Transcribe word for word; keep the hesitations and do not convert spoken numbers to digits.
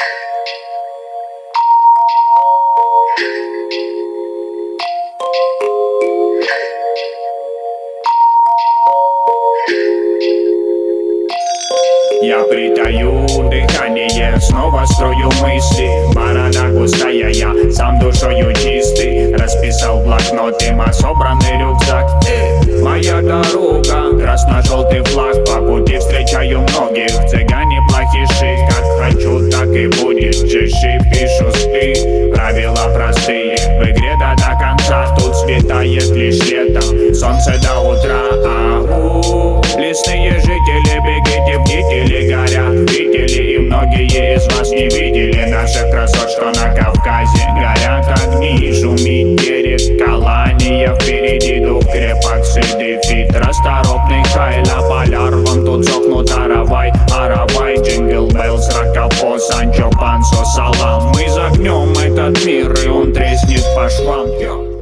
Я притаю дыхание, снова строю мысли. Борода густая, я сам душою чистый. Расписал блокнотом собранный рюкзак. э, Моя дорога, красно-желтый флаг. По пути встречаю многих, цыгане плохиши. Как хочу, так и будет, чеши пишу спи. Правила простые, в игре да до конца. Тут светает лишь летом, солнце до утра. Ау, лесные жители, бегите, бдители горят. Видели и многие из вас не видели наших красот, что на Кавказе горят огни, шумит берег Калания. Впереди дух крепок, дефит расторопный Хайла Поляр. Вон тут сохнут Аравай, Аравай, Джингл Беллс, Рокофо, Санчо Пансо, Салам. Мы загнем этот мир, и он треснет по швам.